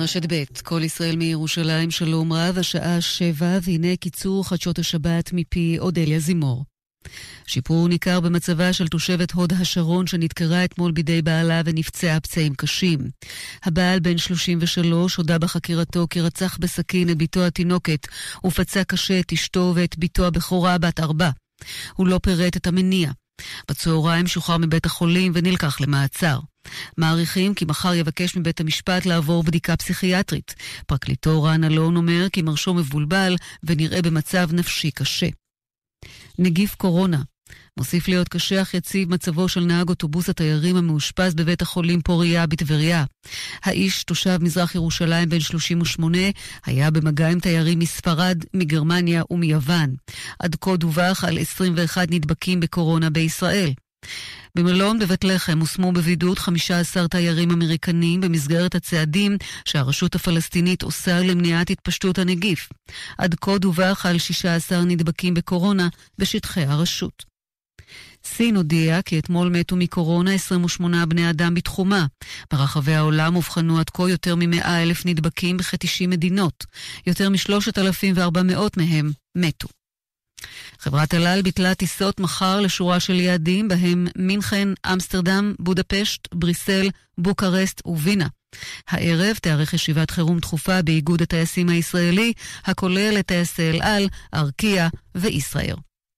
רשת ב' כל ישראל מירושלים, שלום רב, השעה 7, והנה קיצור חדשות השבת מפי אודליה זימור. שיפור ניכר במצבה של תושבת הוד השרון שנדקרה אתמול בידי בעלה ונפצעה פצעים קשים. הבעל בן 33 הודה בחקירתו כי רצח בסכין את ביתו התינוקת ופצע קשה את אשתו ואת ביתו הבכורה בת 4. הוא לא פירט את המניע. בצהריים שוחרר מבית החולים ונלקח למעצר. מעריכים כי מחר יבקש מבית המשפט לעבור בדיקה פסיכיאטרית. פרקליטו רן אלון אומר כי מרשו מבולבל ונראה במצב נפשי קשה. נגיף קורונה. מוסיף להיות קשה אך יציב מצבו של נהג אוטובוס התיירים המאושפז בבית החולים פוריה בטבריה. האיש, תושב מזרח ירושלים בן 38, היה במגע עם תיירים מספרד, מגרמניה ומיוון. עד כה דווח על 21 נדבקים בקורונה בישראל. במלון בבית לחם הושמו בבידוד 15 תיירים אמריקנים במסגרת הצעדים שהרשות הפלסטינית עושה למניעת התפשטות הנגיף. עד כה דווח על 16 נדבקים בקורונה בשטחי הרשות. סין הודיעה כי אתמול מתו מקורונה 28 בני אדם בתחומה. ברחבי העולם הובחנו עד כה יותר מ100,000 נדבקים בכ-90 מדינות. יותר מ3,400 מהם מתו. חברת אל על ביטלה טיסות מחר לשורה של יעדים בהם מינכן, אמסטרדם, בודפשט, בריסל, בוקרשט ווינה. הערב תארך ישיבת חירום דחופה באיגוד הטייסים הישראלי, הכולל את טייסי אל על, ארקיע וישראייר.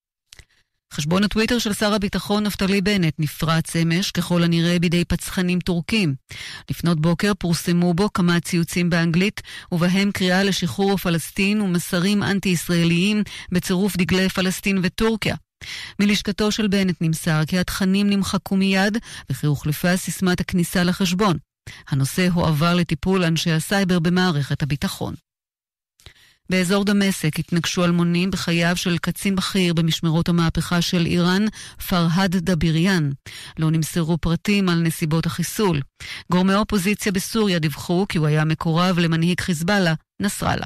חשבון הטוויטר של שר הביטחון נפתלי בנט נפרץ אמש ככל הנראה בידי פצחנים טורקים. לפנות בוקר פורסמו בו כמה ציוצים באנגלית ובהם קריאה לשחרור פלסטין ומסרים אנטי-ישראליים בצירוף דגלי פלסטין וטורקיה. מלשכתו של בנט נמסר כי התכנים נמחקו מיד וכי הוחלפה סיסמת הכניסה לחשבון. הנושא הועבר לטיפול אנשי הסייבר במערכת הביטחון. באזור דמשק התנגשו אלמונים בחייו של קצין בכיר במשמרות המהפכה של איראן, פרהד דביריאן. לא נמסרו פרטים על נסיבות החיסול. גורמי אופוזיציה בסוריה דיווחו כי הוא היה מקורב למנהיג חיזבאללה, נסראללה.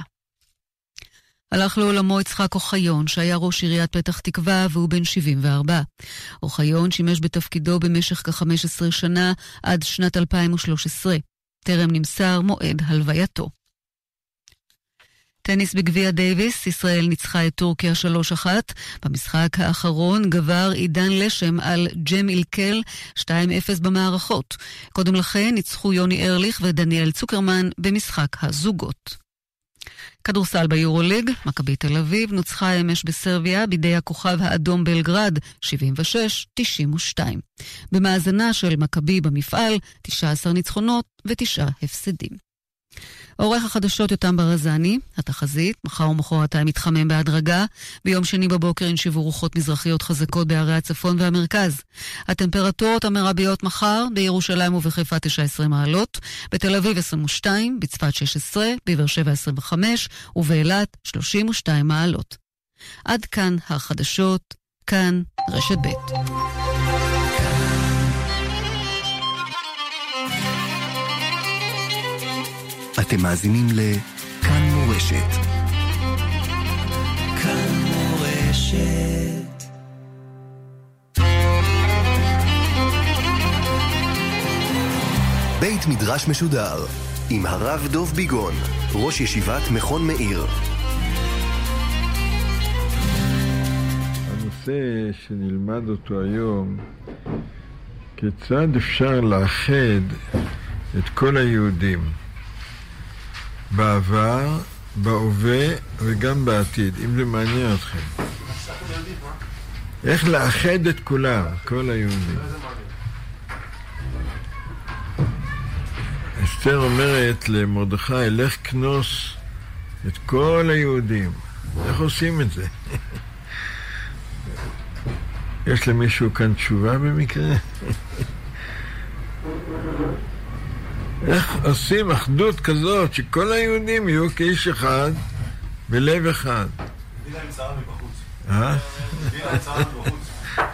הלך לעולמו יצחק אוחיון, שהיה ראש עיריית פתח תקווה והוא בן 74. אוחיון שימש בתפקידו במשך כ-15 שנה עד שנת 2013. טרם נמסר מועד הלווייתו. טניס בגביע דייביס, ישראל ניצחה את טורקיה 3-1. במשחק האחרון גבר עידן לשם על ג'ם אילקל 2-0 במערכות. קודם לכן ניצחו יוני ארליך ודניאל צוקרמן במשחק הזוגות. כדורסל ביורוליג, מכבי תל אביב נוצחה אמש בסרביה בידי הכוכב האדום בלגרד 76-92. במאזנה של מכבי במפעל 19 ניצחונות ו9 הפסדים. עורך החדשות יותם ברזני, התחזית, מחר ומחרתיים מתחמם בהדרגה, ביום שני בבוקר ינשבו רוחות מזרחיות חזקות בערי הצפון והמרכז. הטמפרטורות המרביות מחר, בירושלים ובחיפה 19 מעלות, בתל אביב 22, בצפת 16, בבאר שבע 25, ובאילת 32 מעלות. עד כאן החדשות, כאן רשת ב'. אתם מאזינים לכאן מורשת. כאן מורשת. בית מדרש משודר עם הרב דוב ביגון, ראש ישיבת מכון מאיר. הנושא שנלמד אותו היום, כיצד אפשר לאחד את כל היהודים בעבר, בהווה וגם בעתיד, אם זה מעניין אתכם. איך לאחד את כולם, כל היהודים. אסתר אומרת למרדכי, לך כנוס את כל היהודים. איך עושים את זה? יש למישהו כאן תשובה במקרה? איך עושים אחדות כזאת שכל היהודים יהיו כאיש אחד בלב אחד? תביא להם צרה מבחוץ. תביא להם צרה מבחוץ.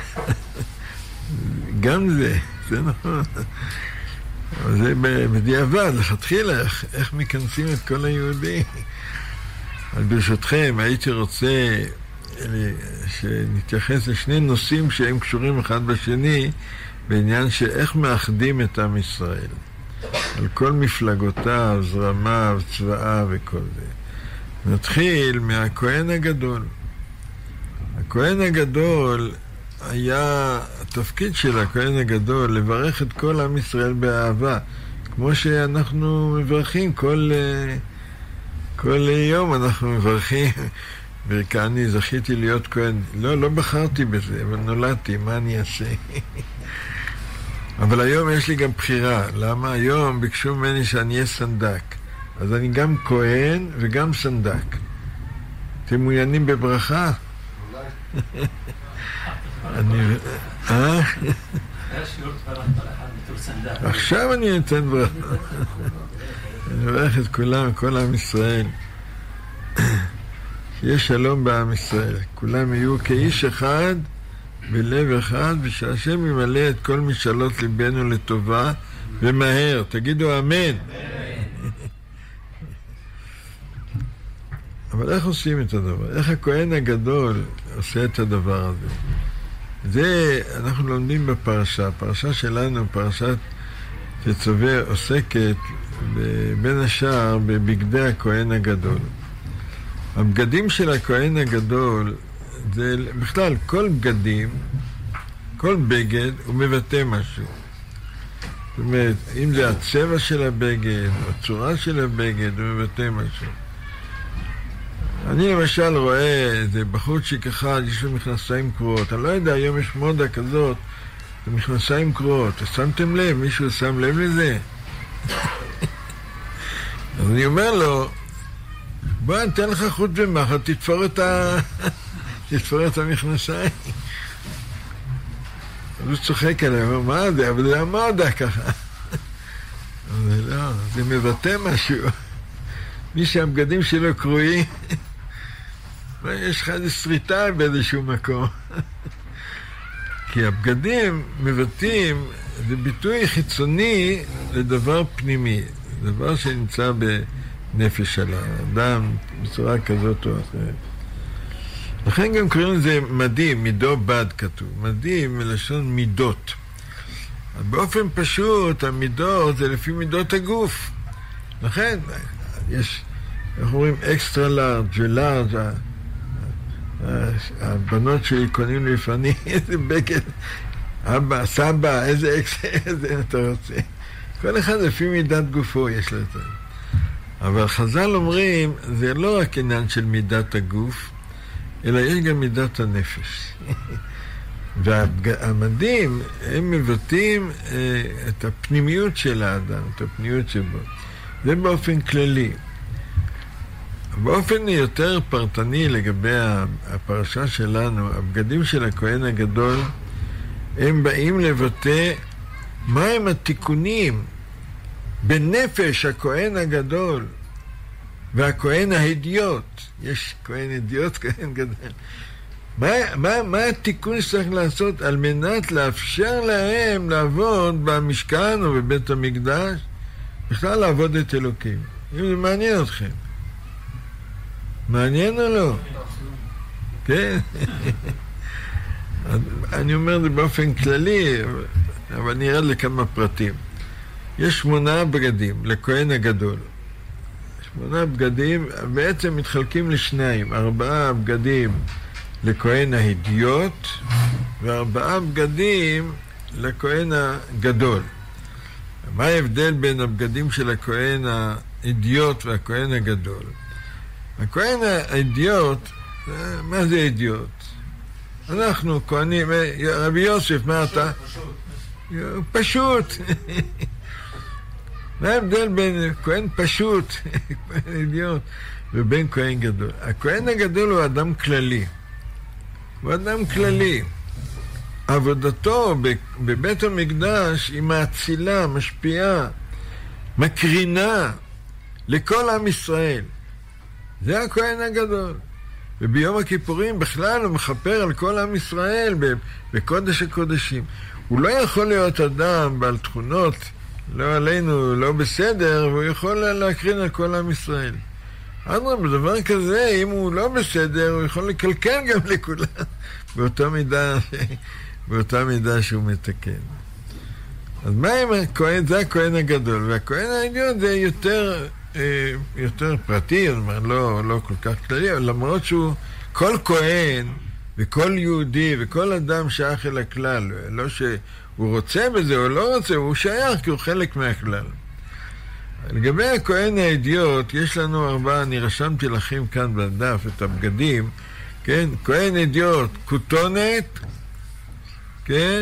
גם זה נכון. אבל זה בדיעבד, לכתחילה, איך מכנסים את כל היהודים. אז ברשותכם, הייתי רוצה שנתייחס לשני נושאים שהם קשורים אחד בשני, בעניין שאיך מאחדים את עם ישראל. על כל מפלגותיו, זרמיו, צבאיו וכל זה. נתחיל מהכהן הגדול. הכהן הגדול היה, התפקיד של הכהן הגדול לברך את כל עם ישראל באהבה, כמו שאנחנו מברכים כל יום אנחנו מברכים. וכאני זכיתי להיות כהן, לא בחרתי בזה, אבל נולדתי, מה אני אעשה? אבל היום יש לי גם בחירה. למה? היום ביקשו ממני שאני אהיה סנדק. אז אני גם כהן וגם סנדק. אתם מעוניינים בברכה? אני... עכשיו אני אתן ברכה. אני מברך את כולם, כל עם ישראל. שיהיה שלום בעם ישראל. כולם יהיו כאיש אחד, בלב אחד, ושהשם ימלא את כל משאלות ליבנו לטובה, ומהר. תגידו אמן. אבל איך עושים את הדבר? איך הכהן הגדול עושה את הדבר הזה? זה אנחנו לומדים בפרשה. הפרשה שלנו, פרשת תצווה, עוסקת בין השאר בבגדי הכהן הגדול. הבגדים של הכהן הגדול, זה בכלל כל בגדים, כל בגד הוא מבטא משהו. זאת אומרת, אם זה הצבע של הבגד, הצורה של הבגד, הוא מבטא משהו. אני למשל רואה איזה בחורצ'יק אחד, יש לו מכנסיים קרועות. אני לא יודע, היום יש מודה כזאת, זה מכנסיים קרועות. שמתם לב? מישהו שם לב לזה? אז אני אומר לו, בוא נתן לך חוט ומחט, תתפור את המכנסיים. אז הוא צוחק עליי, אומר, מה זה? אבל זה המודה ככה. אבל לא, זה מבטא משהו. מי שהבגדים שלו קרועים, יש לך איזו שריטה באיזשהו מקום. כי הבגדים מבטאים, זה ביטוי חיצוני לדבר פנימי, דבר שנמצא בנפש של האדם בצורה כזאת או אחרת. לכן גם קוראים לזה מדים, מידו בד כתוב. מדים מלשון מידות. באופן פשוט, המידות זה לפי מידות הגוף. לכן, יש, אנחנו אומרים אקסטרה לארג' ולארג', הבנות שלי קונים לפני, איזה בגד, אבא, סבא, איזה אתה רוצה. כל אחד לפי מידת גופו יש לו את זה. אבל חז"ל אומרים, זה לא רק עניין של מידת הגוף, אלא יש גם מידת הנפש. והמדים, הם מבטאים את הפנימיות של האדם, את הפנימיות שבו. זה באופן כללי. באופן יותר פרטני לגבי הפרשה שלנו, הבגדים של הכהן הגדול, הם באים לבטא מהם התיקונים בנפש הכהן הגדול והכהן ההדיוט. יש כהן הדיוט, כהן גדול. מה התיקון שצריך לעשות על מנת לאפשר להם לעבוד במשכן או בבית המקדש, בכלל לעבוד את אלוקים? אם זה מעניין אתכם. מעניין או לא? כן? אני אומר את זה באופן כללי, אבל אני ארד לכמה פרטים. יש 8 בגדים לכהן הגדול. 8 בגדים בעצם מתחלקים לשניים. 4 בגדים לכהן ההדיוט, ו4 בגדים לכהן הגדול. מה ההבדל בין הבגדים של הכהן ההדיוט והכהן הגדול? הכהן האידיוט, מה זה אידיוט? אנחנו כהנים, רבי יוסף, מה אתה? פשוט. מה ההבדל בין כהן פשוט, כהן אידיוט, ובין כהן גדול? הכהן הגדול הוא אדם כללי. הוא אדם כללי. עבודתו בבית המקדש היא מאצילה, משפיעה, מקרינה לכל עם ישראל. זה הכהן הגדול. וביום הכיפורים בכלל הוא מכפר על כל עם ישראל בקודש הקודשים. הוא לא יכול להיות אדם בעל תכונות, לא עלינו, לא בסדר, והוא יכול להקרין על כל עם ישראל. אדרבה, בדבר כזה, אם הוא לא בסדר, הוא יכול לקלקל גם לכולם, באותה מידה שהוא מתקן. אז מה עם הכהן? זה הכהן הגדול, והכהן העליון זה יותר פרטי, זאת אומרת, לא כל כך כללי, אבל למרות שהוא, כל כהן וכל יהודי וכל אדם שייך אל הכלל, לא שהוא רוצה בזה או לא רוצה, הוא שייך כי הוא חלק מהכלל. לגבי הכהן האדיוט, יש לנו 4, אני רשמתי לכם כאן בדף את הבגדים, כן? כהן אדיוט, כותונת, כן?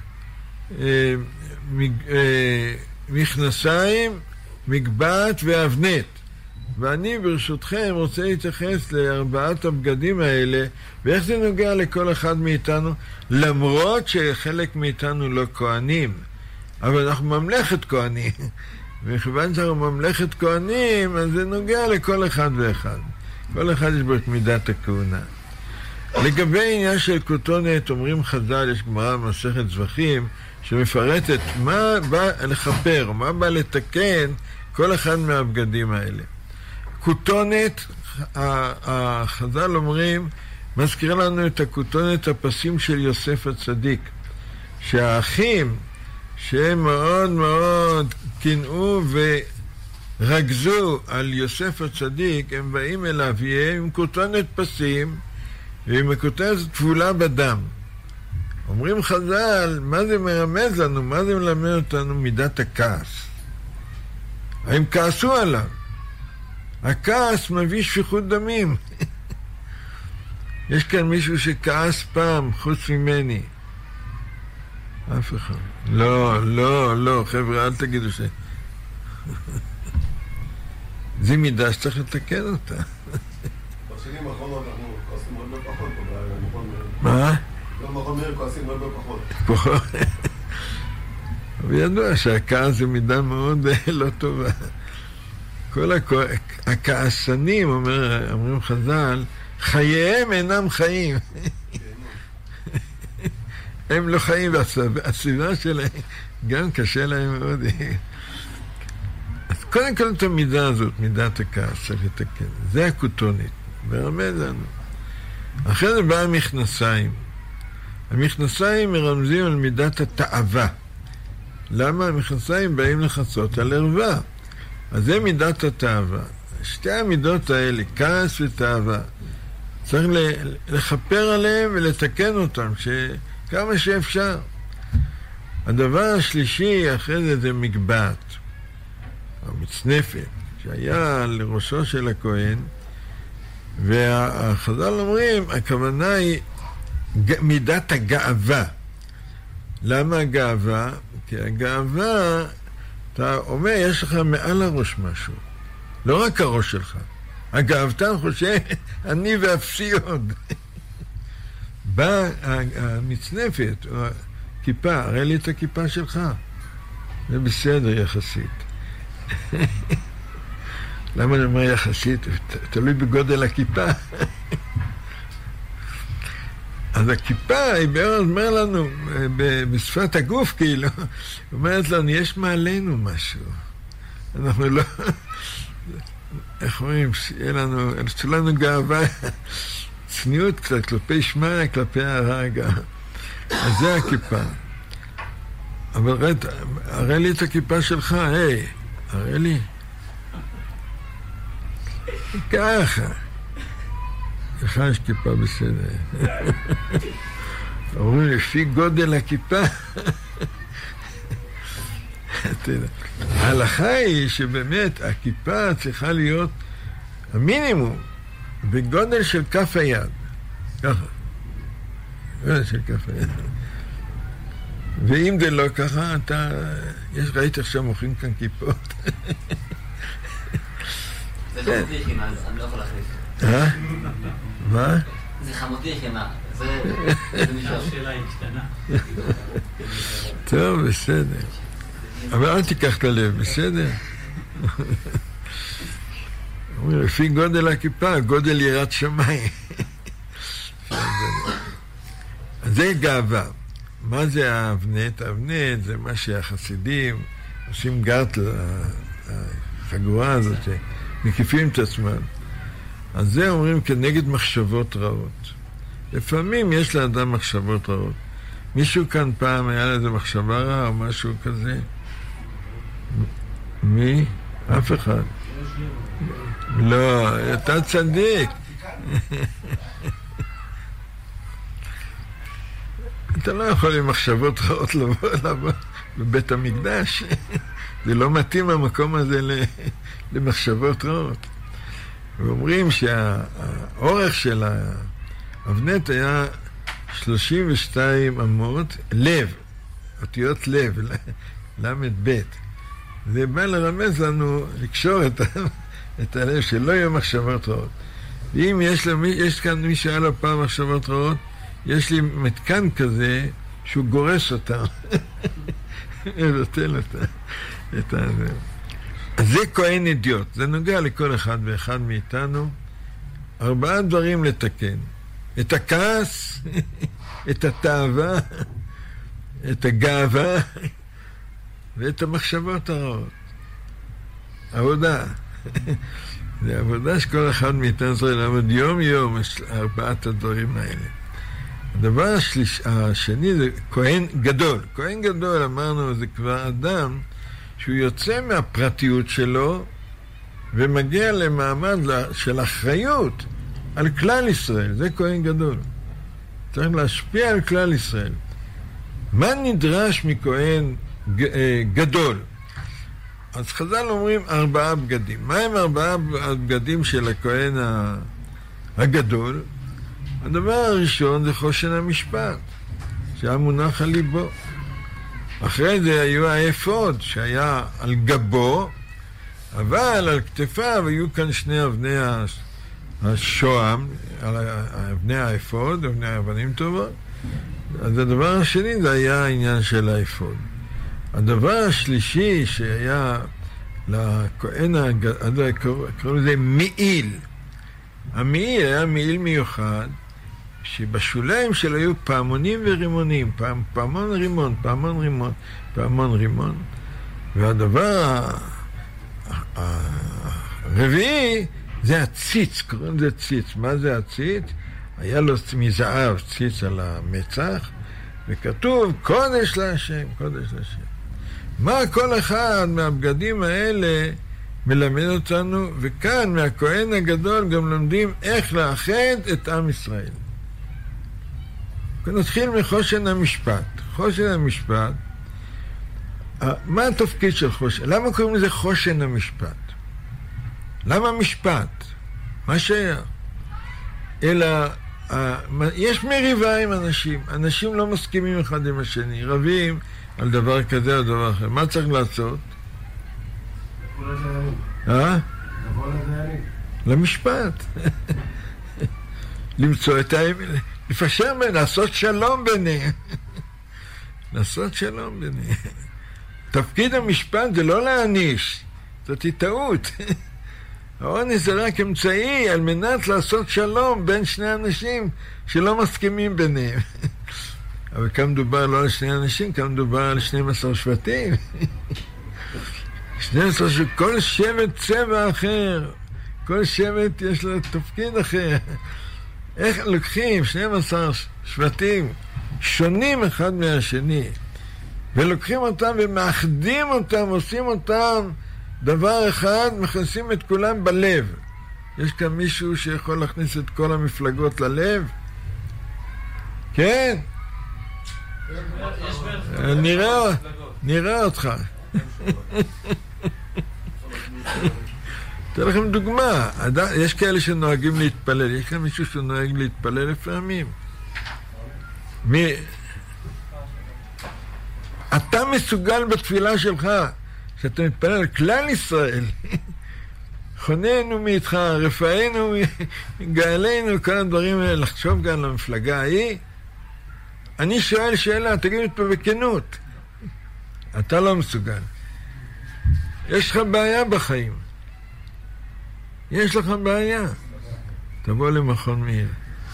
מכנסיים, מגבעת ואבנת. ואני ברשותכם רוצה להתייחס ל4 הבגדים האלה, ואיך זה נוגע לכל אחד מאיתנו, למרות שחלק מאיתנו לא כהנים, אבל אנחנו ממלכת כהנים. וכיוון שאנחנו ממלכת כהנים, אז זה נוגע לכל אחד ואחד. כל אחד יש בו את מידת הכהונה. לגבי עניין של כותונת, אומרים חז"ל, יש גמרא במסכת זבחים, שמפרטת מה בא לכפר, מה בא לתקן כל אחד מהבגדים האלה. כותונת, החז"ל אומרים, מזכיר לנו את הכותונת הפסים של יוסף הצדיק, שהאחים שהם מאוד מאוד קנאו ורגזו על יוסף הצדיק, הם באים אל אביהם עם כותונת פסים, ועם הכותונת תבולה בדם. אומרים חז"ל, מה זה מרמז לנו? מה זה מלמד אותנו? מידת הכעס. הם כעסו עליו. הכעס מביא שפיכות דמים. יש כאן מישהו שכעס פעם, חוץ ממני. אף אחד. לא, חבר'ה, אל תגידו ש... זו מידה שצריך לתקן אותה. בשנים האחרונות אנחנו כועסים מאוד בפחות פה, מה? לא מכון מאיר כועסים מאוד בפחות. פחות. אבל ידוע שהכעס זה מידה מאוד לא טובה. כל הכעסנים, אומרים חז"ל, חייהם אינם חיים. הם לא חיים, והסביבה שלהם גם קשה להם מאוד. אז קודם כל את המידה הזאת, מידת הכעס, צריך לתקן. זה הכותונת, מרמז לנו. אחרי זה בא המכנסיים. המכנסיים מרמזים על מידת התאווה. למה? המכנסיים באים לחצות על ערווה. אז זה מידת התאווה. שתי המידות האלה, כעס ותאווה, צריך לכפר עליהם ולתקן אותם, כמה שאפשר. הדבר השלישי אחרי זה מגבעת, המצנפת, שהיה לראשו של הכהן, והחז"ל אומרים, הכוונה היא מידת הגאווה. למה הגאווה? כי הגאווה, אתה אומר, יש לך מעל הראש משהו. לא רק הראש שלך. הגאוותן חושב, אני ואפסי עוד. באה המצנפת, או הכיפה, הרי לי את הכיפה שלך. זה בסדר יחסית. למה אני אומר יחסית? תלוי בגודל הכיפה. אז הכיפה היא בערך אומר לנו, בשפת הגוף כאילו, אומרת לנו, יש מעלינו משהו. אנחנו לא... איך אומרים? שיהיה לנו גאווה, צניעות קצת, כלפי שמע, כלפי הרגע. אז זה הכיפה. אבל הרי לי את הכיפה שלך, היי, הרי לי. ככה. לך יש כיפה בסדר. אומרים, לפי גודל הכיפה. ההלכה היא שבאמת הכיפה צריכה להיות המינימום בגודל של כף היד. ככה. גודל של כף היד. ואם זה לא ככה, ראית עכשיו מוכרים כאן כיפות. זה חמותי חימה, אני לא יכול להחליף. מה? זה חמותי חימה. זה נשאר. השאלה היא קטנה. טוב, בסדר. אבל אל תיקח את הלב, בסדר? לפי גודל הכיפה, גודל יראת שמיים. זה גאווה. מה זה האבנת? האבנת זה מה שהחסידים עושים גרטל, החגורה הזאת, שמקיפים את עצמם. אז זה אומרים כנגד מחשבות רעות. לפעמים יש לאדם מחשבות רעות. מישהו כאן פעם היה לזה מחשבה רע או משהו כזה? מי? אף אחד. לא, אתה צדיק. אתה לא יכול עם מחשבות רעות לבוא בבית המקדש. זה לא מתאים המקום הזה למחשבות רעות. ואומרים שהאורך של האבנט היה 32 אמות, לב, אותיות לב, למד בית. זה בא לרמז לנו לקשור את הלב, שלא יהיו מחשבות רעות. ואם יש כאן מי שהיה לו פעם מחשבות רעות, יש לי מתקן כזה שהוא גורס אותה. מבטל את זה. אז זה כהן אידיוט. זה נוגע לכל אחד ואחד מאיתנו. 4 דברים לתקן. את הכעס, את התאווה, את הגאווה, ואת המחשבות הרעות. עבודה. זה עבודה שכל אחד מאיתנו צריך לעבוד יום יום 4 הדברים האלה. הדבר השני זה כהן גדול. כהן גדול, אמרנו, זה כבר אדם שהוא יוצא מהפרטיות שלו ומגיע למעמד של אחריות על כלל ישראל. זה כהן גדול. צריך להשפיע על כלל ישראל. מה נדרש מכהן גדול? אז חז"ל אומרים 4 בגדים. מה הם 4 הבגדים של הכהן הגדול? הדבר הראשון זה חושן המשפט, שהיה מונח על ליבו. אחרי זה היו האפוד, שהיה על גבו, אבל על כתפיו היו כאן 2 אבני השוהם, אבני האפוד, אבני האבנים טובות. אז הדבר השני זה היה העניין של האפוד. הדבר השלישי שהיה לכהן הגדול, קראו לזה מעיל. המעיל היה מעיל מיוחד, שבשוליים שלו היו פעמונים ורימונים, פעמון רימון, פעמון רימון, פעמון רימון. והדבר הרביעי זה הציץ, קוראים לזה ציץ. מה זה הציץ? היה לו מזהב ציץ על המצח, וכתוב קודש להשם, קודש להשם. מה כל אחד מהבגדים האלה מלמד אותנו, וכאן מהכהן הגדול גם לומדים איך לאחד את עם ישראל. נתחיל מחושן המשפט. חושן המשפט, מה התפקיד של חושן? למה קוראים לזה חושן המשפט? למה משפט? מה שהיה? אלא, יש מריבה עם אנשים. אנשים לא מסכימים אחד עם השני, רבים על דבר כזה או דבר אחר. מה צריך לעשות? למשפט. למצוא את האמת. לפשר בין, לעשות שלום ביניהם. לעשות שלום ביניהם. תפקיד המשפט זה לא להעניש, זאת טעות. העונש זה רק אמצעי על מנת לעשות שלום בין 2 אנשים שלא מסכימים ביניהם. אבל כאן מדובר לא על 2 אנשים, כאן מדובר על 12 שבטים. 12 שכל שבט צבע אחר, כל שבט יש לו תפקיד אחר. איך לוקחים 12 שבטים שונים אחד מהשני, ולוקחים אותם ומאחדים אותם, עושים אותם דבר אחד, מכניסים את כולם בלב. יש כאן מישהו שיכול להכניס את כל המפלגות ללב? כן? נראה אותך. אתן לכם דוגמה, יש כאלה שנוהגים להתפלל, יש כאן מישהו שנוהג להתפלל לפעמים. אתה מסוגל בתפילה שלך, שאתה מתפלל על כלל ישראל, חוננו מאיתך, רפאנו, גאלנו, כל הדברים האלה, לחשוב גם למפלגה ההיא. אני שואל שאלה, תגיד פה בכנות. אתה לא מסוגל. יש לך בעיה בחיים. יש לך בעיה. תבוא למכון מאיר.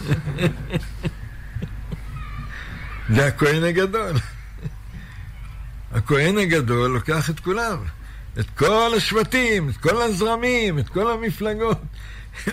זה הכהן הגדול. הכהן הגדול לוקח את כולם. את כל השבטים, את כל הזרמים, את כל המפלגות.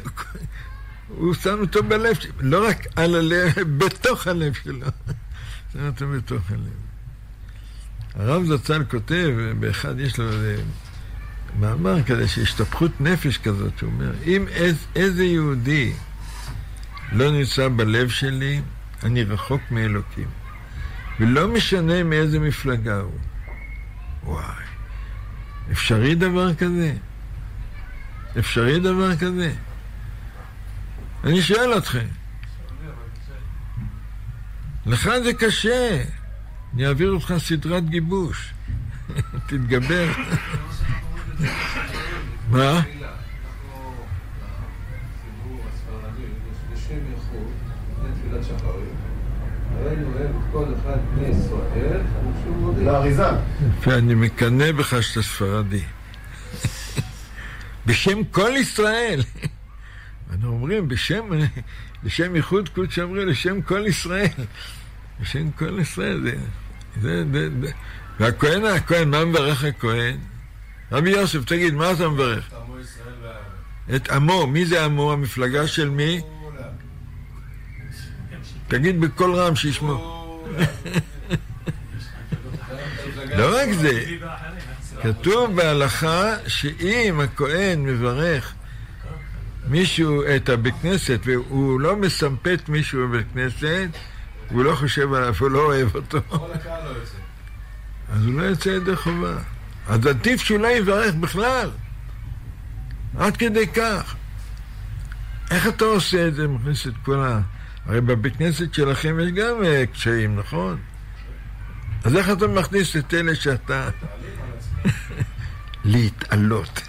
הוא שם אותו בלב, לא רק על הלב, בתוך הלב שלו. זה נותן בתוך הלב. הרב זצ"ל כותב, באחד יש לו מאמר כזה, שהשתפכות נפש כזאת, הוא אומר, אם איזה יהודי לא נמצא בלב שלי, אני רחוק מאלוקים. ולא משנה מאיזה מפלגה הוא. וואי, אפשרי דבר כזה? אפשרי דבר כזה? אני שואל אתכם. לך זה קשה. אני אעביר אותך סדרת גיבוש. תתגבר. מה? לאריזה. ואני מקנא בך שאתה ספרדי. בשם כל ישראל. אנחנו אומרים בשם ייחוד קודש אמרים לשם כל ישראל. בשם כל ישראל זה והכהן, מה מברך הכהן? רבי יוסף, תגיד, מה אתה מברך? עמו ישראל והארץ. את עמו, מי זה עמו? המפלגה של מי? תגיד בכל רם שישמעו. לא רק זה, כתוב בהלכה שאם הכהן מברך מישהו את הבית כנסת והוא לא מסמפת מישהו בבית כנסת, הוא לא חושב עליו, הוא לא אוהב אותו, אז הוא לא יוצא ידי חובה. אז עדיף שהוא לא יברך בכלל, עד כדי כך. איך אתה עושה את זה? מכניס את כל הרי בבית כנסת שלכם יש גם קשיים, נכון? אז איך אתה מכניס את אלה שאתה להתעלות?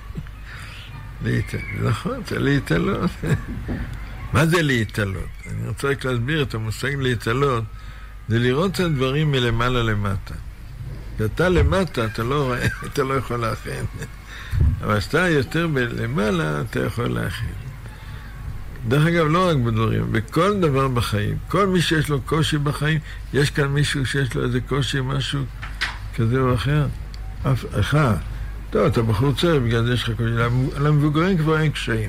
נכון, זה להתעלות. מה זה להתעלות? אני רוצה רק להסביר את המושג להתעלות. זה לראות את הדברים מלמעלה למטה. כשאתה למטה אתה לא רואה, אתה לא יכול להכין. אבל כשאתה יותר למעלה אתה יכול להכין. דרך אגב, לא רק בדברים, בכל דבר בחיים. כל מי שיש לו קושי בחיים, יש כאן מישהו שיש לו איזה קושי, משהו כזה או אחר. אף אחד. טוב, אתה בחור צעיר, בגלל זה יש לך קושי. למבוגרים כבר אין קשיים.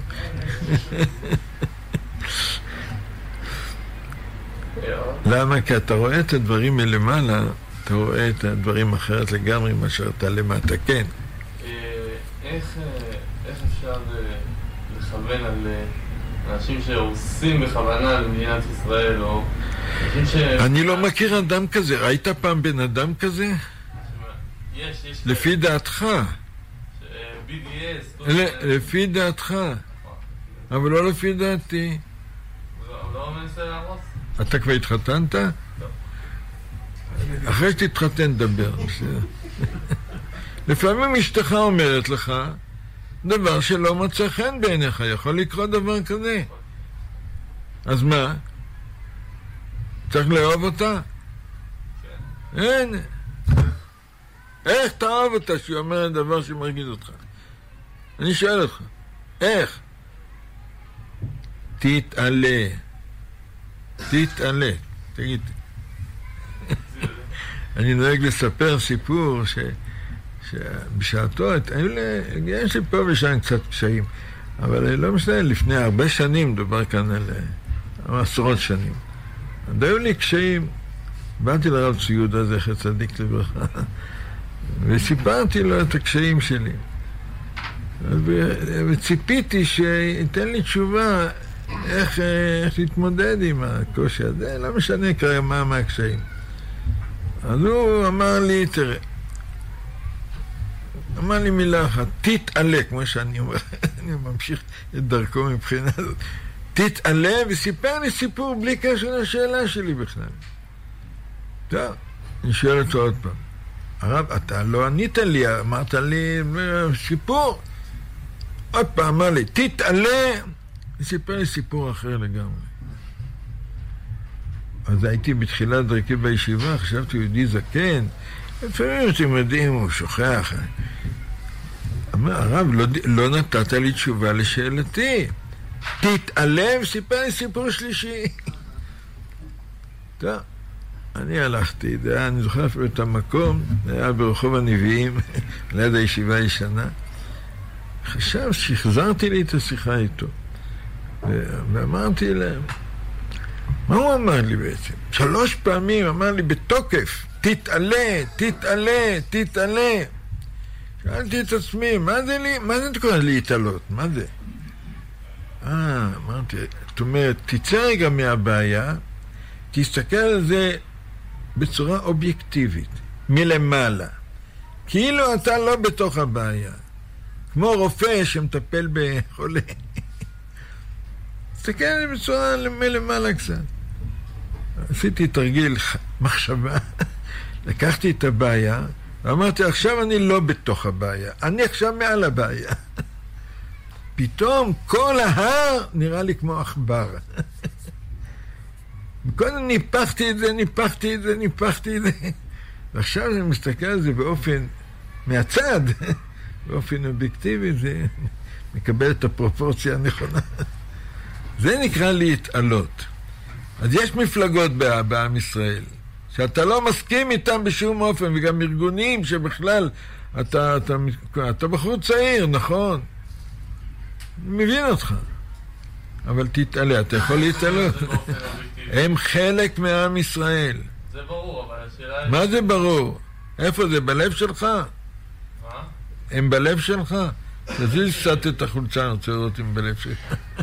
למה? כי אתה רואה את הדברים מלמעלה, אתה רואה את הדברים אחרת לגמרי מאשר אתה למטה, כן. איך אפשר לכוון על אנשים שעושים בכוונה למדינת ישראל, או אנשים ש... אני לא מכיר אדם כזה. ראית פעם בן אדם כזה? יש. לפי דעתך. BDS. לפי דעתך. אבל לא לפי דעתי. הוא לא מנסה להרוס? אתה כבר התחתנת? לא. אחרי שתתחתן דבר. לפעמים אשתך אומרת לך דבר שלא מצא חן בעיניך, יכול לקרות דבר כזה. אז מה? צריך לאהוב אותה? אין. איך תאהב אותה שהיא אומרת דבר שמרגיז אותך? אני שואל אותך, איך? תתעלה. תגיד. אני נוהג לספר סיפור שבשעתו, יש לי פה ושם קצת קשיים, אבל לא משנה, לפני הרבה שנים, דובר כאן על עשרות שנים. עוד היו לי קשיים, באתי לרב צבי יהודה זכר צדיק לברכה, וסיפרתי לו את הקשיים שלי. וציפיתי שייתן לי תשובה איך להתמודד עם הקושי הזה, לא משנה כרגע מה הקשיים. אז הוא אמר לי, תראה, אמר לי מילה אחת, תתעלה, כמו שאני אומר, אני ממשיך את דרכו מבחינה הזאת, תתעלה, וסיפר לי סיפור בלי קשר לשאלה שלי בכלל. טוב, אני שואל אותו עוד פעם, הרב, אתה לא ענית לי, אמרת לי סיפור. עוד פעם אמר לי, תתעלה, וסיפר לי סיפור אחר לגמרי. אז הייתי בתחילת דרכי בישיבה, חשבתי יהודי זקן, לפעמים אתם יודעים, הוא שוכח. אמר, הרב, לא נתת לי תשובה לשאלתי. תתעלה, וסיפר לי סיפור שלישי. טוב, אני הלכתי, אני זוכר אפילו את המקום, זה היה ברחוב הנביאים, ליד הישיבה הישנה. שחזרתי לי את השיחה איתו. ואמרתי להם, מה הוא אמר לי בעצם? 3 פעמים אמר לי בתוקף, תתעלה, תתעלה, תתעלה. שאלתי את עצמי, מה זה קורא להתעלות? מה זה? אמרתי, זאת אומרת, תצא רגע מהבעיה, תסתכל על זה בצורה אובייקטיבית, מלמעלה. כאילו אתה לא בתוך הבעיה. כמו רופא שמטפל בחולה. תסתכל על זה בצורה מלמעלה קצת. עשיתי תרגיל מחשבה, לקחתי את הבעיה, ואמרתי, עכשיו אני לא בתוך הבעיה, אני עכשיו מעל הבעיה. פתאום כל ההר נראה לי כמו עכבר. קודם ניפחתי את זה, ועכשיו אני מסתכל על זה באופן, מהצד, באופן אובייקטיבי, זה מקבל את הפרופורציה הנכונה. זה נקרא להתעלות. אז יש מפלגות בעם ישראל, שאתה לא מסכים איתם בשום אופן, וגם ארגונים שבכלל, אתה בחור צעיר, נכון? מבין אותך. אבל תתעלה, אתה יכול להתעלות. הם חלק מעם ישראל. זה ברור, אבל השאלה היא... מה זה ברור? איפה זה? בלב שלך? מה? הם בלב שלך? תזיז קצת את החולצה, אני רוצה לראות אם בלב שלך.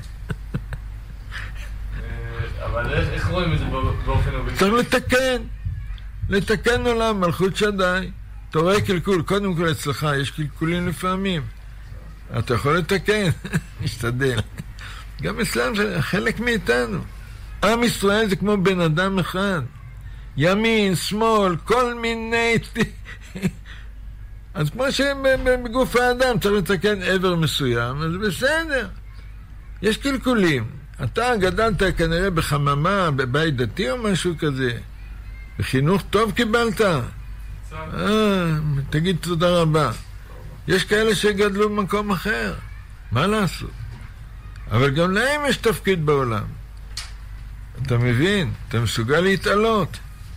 אבל איך רואים את זה באופן אובייקטיבי? צריך לתקן עולם, מלכות שדי. אתה רואה קלקול, קודם כל אצלך, יש קלקולים לפעמים. אתה יכול לתקן, משתדל. גם אצלם זה חלק מאיתנו. עם ישראל זה כמו בן אדם אחד. ימין, שמאל, כל מיני... אז כמו שבגוף האדם צריך לתקן עבר מסוים, אז בסדר. יש קלקולים. אתה גדלת כנראה בחממה, בבית דתי או משהו כזה. בחינוך טוב קיבלת. תגיד תודה רבה. יש כאלה שגדלו במקום אחר. מה לעשות? אבל גם להם יש תפקיד בעולם. אתה מבין? אתה מסוגל להתעלות.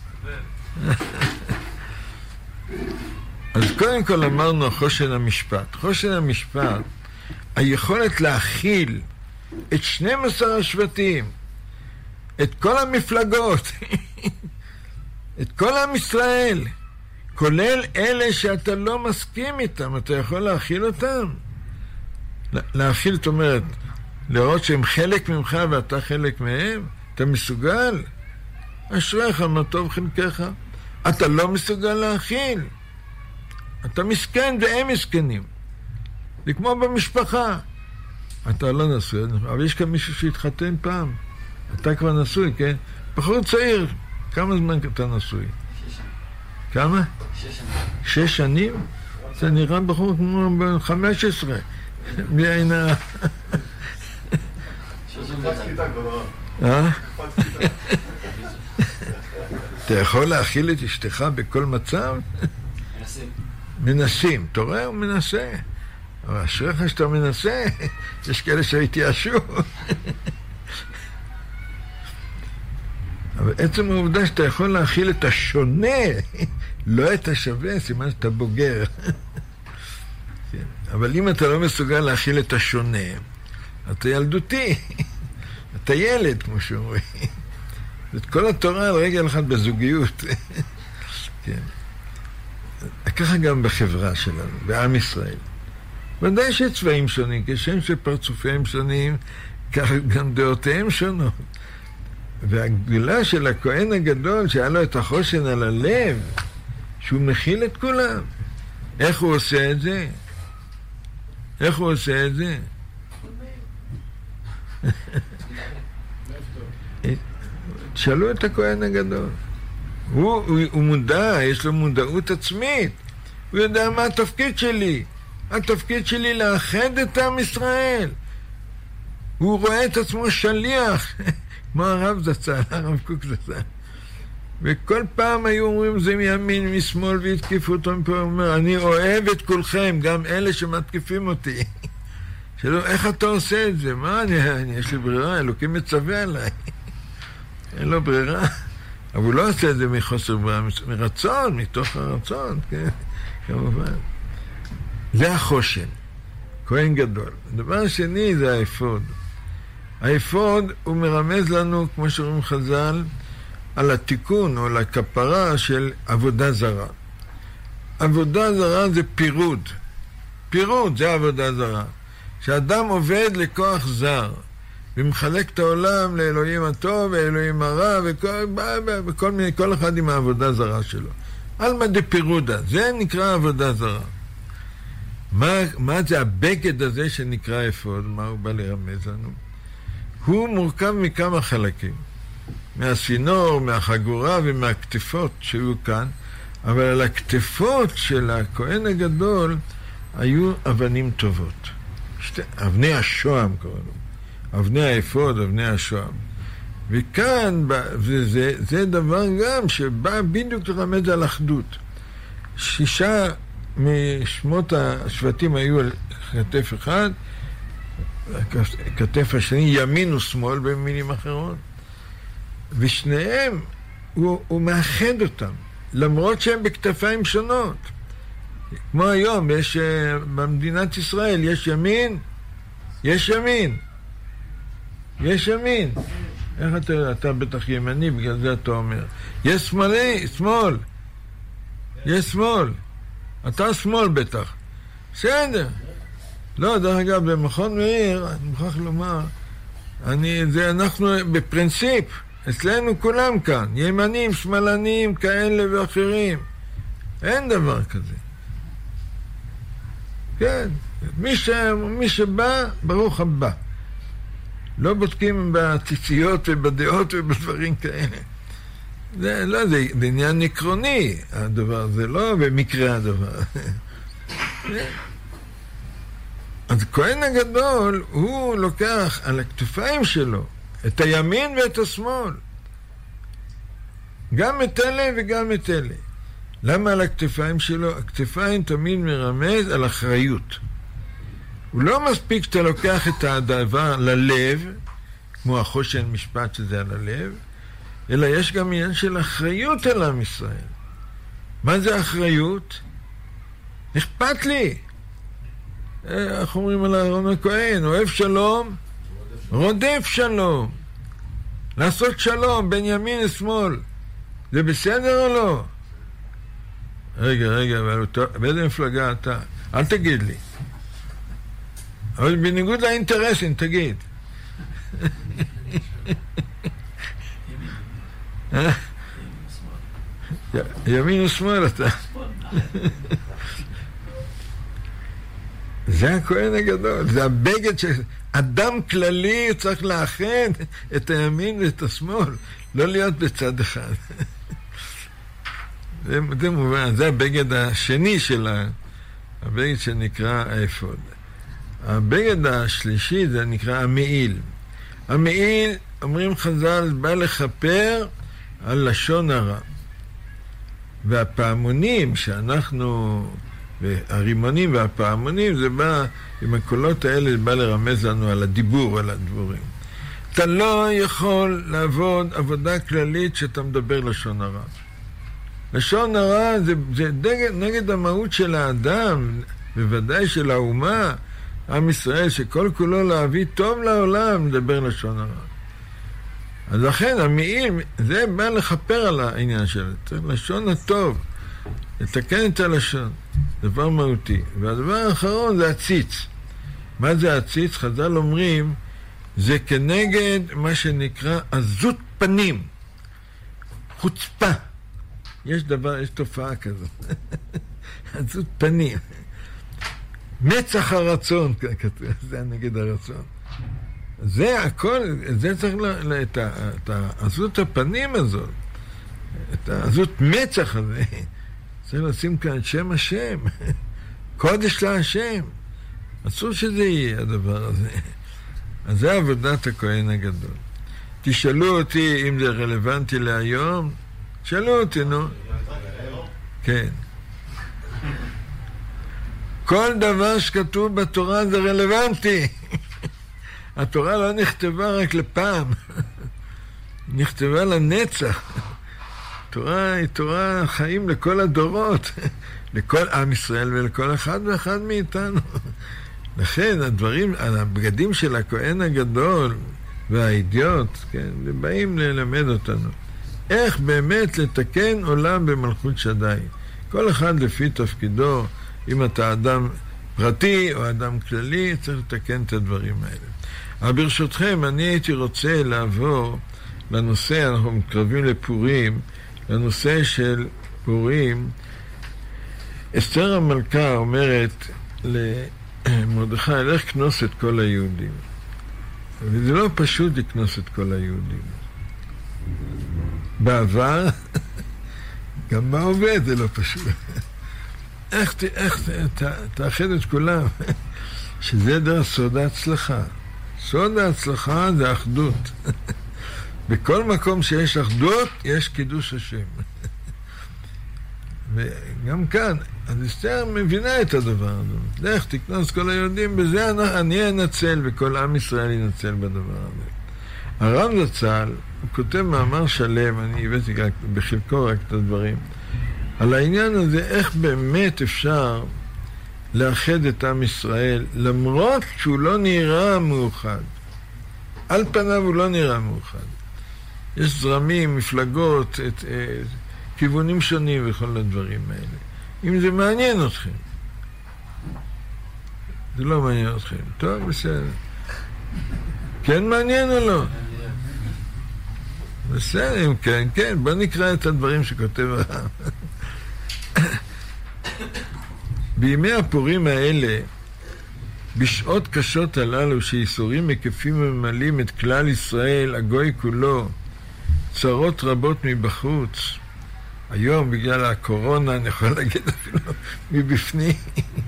אז קודם כל אמרנו חושן המשפט. חושן המשפט, היכולת להכיל את 12 השבטים, את כל המפלגות, את כל עם ישראל, כולל אלה שאתה לא מסכים איתם, אתה יכול להכיל אותם. להכיל, זאת אומרת, לראות שהם חלק ממך ואתה חלק מהם, אתה מסוגל? אשריך, מה טוב חלקך. אתה לא מסוגל להכיל. אתה מסכן והם מסכנים. זה כמו במשפחה. אתה לא נשוי, אבל יש כאן מישהו שהתחתן פעם. אתה כבר נשוי, כן? בחור צעיר. כמה זמן אתה נשוי? 6 שנים. כמה? 6 שנים. 6 שנים? זה נראה בחור כמו בן 15. מי העינה? אתה יכול להכיל את אשתך בכל מצב? מנסים. אתה רואה? הוא מנסה. אבל אשריך שאתה מנסה. יש כאלה שהתייאשו. אבל עצם העובדה שאתה יכול להכיל את השונה, לא את השווה, סימן שאתה בוגר. אבל אם אתה לא מסוגל להכיל את השונה, אתה ילדותי. אתה ילד, כמו שאומרים. את כל התורה על רגל אחת בזוגיות. כן. ככה גם בחברה שלנו, בעם ישראל. ודאי שצבעים שונים, כשם שפרצופיהם שונים, כך גם דעותיהם שונות. והגדולה של הכהן הגדול, שהיה לו את החושן על הלב, שהוא מכיל את כולם. איך הוא עושה את זה? איך הוא עושה את זה? תשאלו את הכהן הגדול. הוא מודע, יש לו מודעות עצמית. הוא יודע מה התפקיד שלי. התפקיד שלי לאחד את עם ישראל. הוא רואה את עצמו שליח. כמו הרב זצ"ל, הרב קוק זצ"ל. וכל פעם היו אומרים זה מימין, משמאל, והתקיפו אותו מפה. הוא אומר, אני אוהב את כולכם, גם אלה שמתקיפים אותי. שאלו, איך אתה עושה את זה? מה, יש לי ברירה, אלוקים מצווה עליי. אין לו ברירה. אבל הוא לא עושה את זה מחוסר ברירה, מרצון, מתוך הרצון, כן, כמובן. זה החושן, כהן גדול. הדבר השני זה האפוד. האפוד הוא מרמז לנו, כמו שאומרים חז"ל, על התיקון או על הכפרה של עבודה זרה. עבודה זרה זה פירוד. פירוד זה עבודה זרה. שאדם עובד לכוח זר, ומחלק את העולם לאלוהים הטוב ואלוהים הרע, וכל מיני, כל אחד עם העבודה זרה שלו. אלמא דפירודה, זה נקרא עבודה זרה. מה זה הבגד הזה שנקרא אפוד? מה הוא בא לרמז לנו? הוא מורכב מכמה חלקים. מהסינור, מהחגורה ומהכתפות שהיו כאן, אבל על הכתפות של הכהן הגדול היו אבנים טובות. אבני השוהם קוראים. אבני האפוד, אבני השוהם. וכאן, זה דבר גם שבא בדיוק לרמז על אחדות. 6 משמות השבטים היו על כתף אחד, כתף השני ימין ושמאל במילים אחרות, ושניהם הוא מאחד אותם, למרות שהם בכתפיים שונות. כמו היום, יש במדינת ישראל, יש ימין, יש ימין, יש ימין. איך אתה בטח ימני, בגלל זה אתה אומר. יש שמאלי, שמאל. יש שמאל. אתה שמאל בטח. בסדר. לא, דרך אגב, במכון מאיר, אני מוכרח לומר, אנחנו בפרינציפ, אצלנו כולם כאן, ימנים, שמאלנים, כאלה ואחרים. אין דבר כזה. כן, מי שבא, ברוך הבא. לא בודקים בציציות ובדעות ובדברים כאלה. זה עניין עקרוני, הדבר, זה לא במקרה הדבר. אז כהן הגדול, הוא לוקח על הכתפיים שלו את הימין ואת השמאל. גם את אלה וגם את אלה. למה על הכתפיים שלו? הכתפיים תמיד מרמז על אחריות. הוא לא מספיק שאתה לוקח את הדבר ללב, כמו החושן משפט שזה על הלב, אלא יש גם עניין של אחריות על עם ישראל. מה זה אחריות? אכפת לי. איך אומרים על אהרון הכהן? אוהב שלום, רודף שלום. לעשות שלום בין ימין לשמאל. זה בסדר או לא? רגע, באיזה מפלגה אתה? אל תגיד לי. אבל בניגוד לאינטרסים, תגיד. ימין ושמאל אתה. זה הכהן הגדול, זה הבגד שאדם כללי צריך לאחד את הימין ואת השמאל, לא להיות בצד אחד. זה מובן, זה הבגד השני של הבגד שנקרא האפוד. הבגד השלישי זה נקרא המעיל. המעיל, אומרים חז"ל, בא לכפר על לשון הרע. והפעמונים שאנחנו, והרימונים והפעמונים, זה בא, עם הקולות האלה, זה בא לרמז לנו על הדיבור, על הדבורים. אתה לא יכול לעבוד עבודה כללית שאתה מדבר לשון הרע. לשון הרע זה נגד המהות של האדם, בוודאי של האומה, עם ישראל, שכל כולו להביא טוב לעולם, לדבר לשון הרע. אז לכן, המעיל, זה בא לכפר על העניין שלו. צריך לשון הטוב, לתקן את הלשון, דבר מהותי. והדבר האחרון זה הציץ. מה זה הציץ? חז"ל אומרים, זה כנגד מה שנקרא עזות פנים, חוצפה. יש תופעה כזאת. עזות פנים. מצח הרצון, זה נגד הרצון. זה הכל, זה צריך את העזות הפנים הזאת, את העזות מצח הזה, צריך לשים כאן שם השם, קודש להשם. אסור שזה יהיה הדבר הזה. אז זה עבודת הכהן הגדול. תשאלו אותי אם זה רלוונטי להיום, שאלו אותי, נו. כן. כל דבר שכתוב בתורה זה רלוונטי. התורה לא נכתבה רק לפעם, נכתבה לנצח. התורה היא תורה חיים לכל הדורות, לכל עם ישראל ולכל אחד ואחד מאיתנו. לכן הדברים, הבגדים של הכהן הגדול, והאידיוט, כן, ובאים ללמד אותנו איך באמת לתקן עולם במלכות שדי. כל אחד לפי תפקידו, אם אתה אדם פרטי או אדם כללי, צריך לתקן את הדברים האלה. אבל ברשותכם, אני הייתי רוצה לעבור לנושא, אנחנו מתקרבים לפורים, לנושא של פורים. אסתר המלכה אומרת למרדכי, לך כנוס את כל היהודים. וזה לא פשוט לקנוס את כל היהודים. בעבר, גם בעובד זה לא פשוט. איך תאחד את כולם? שזה דרך סוד ההצלחה. סוד ההצלחה זה אחדות. בכל מקום שיש אחדות, יש קידוש השם. וגם כאן, אז אסתר מבינה את הדבר הזה. לך תכנוס כל היהודים, בזה אני אנצל, וכל עם ישראל ינצל בדבר הזה. הרב זצ"ל, הוא כותב מאמר שלם, אני הבאתי בחלקו רק את הדברים, על העניין הזה, איך באמת אפשר לאחד את עם ישראל, למרות שהוא לא נראה מאוחד. על פניו הוא לא נראה מאוחד. יש זרמים, מפלגות, כיוונים שונים וכל הדברים האלה. אם זה מעניין אתכם. זה לא מעניין אתכם. טוב, בסדר. כן מעניין או לא? בסדר, אם כן, כן. בוא נקרא את הדברים שכותב הרב. בימי הפורים האלה, בשעות קשות הללו שאיסורים מקיפים וממלאים את כלל ישראל, הגוי כולו, צרות רבות מבחוץ. היום בגלל הקורונה, אני יכול להגיד אפילו מבפנים,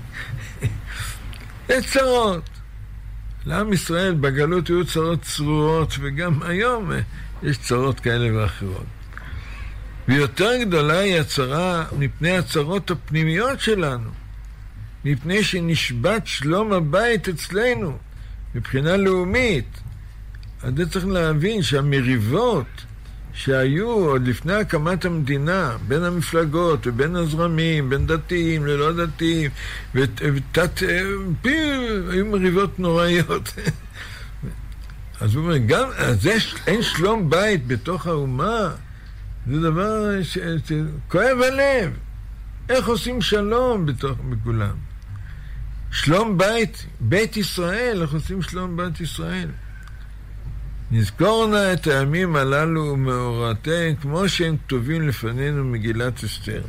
יש צרות. לעם ישראל בגלות היו צרות צרורות, וגם היום יש צרות כאלה ואחרות. ויותר גדולה היא הצרה מפני הצרות הפנימיות שלנו, מפני שנשבת שלום הבית אצלנו, מבחינה לאומית. אז זה צריך להבין שהמריבות שהיו עוד לפני הקמת המדינה, בין המפלגות ובין הזרמים, בין דתיים ללא דתיים, היו מריבות נוראיות. אז הוא אומר, גם, אז אין שלום בית בתוך האומה, זה דבר שכואב הלב. איך עושים שלום בכולם? שלום בית, בית ישראל, איך עושים שלום בית ישראל? נזכורנה את הימים הללו ומאורותיהם כמו שהם כתובים לפנינו מגילת אסתר,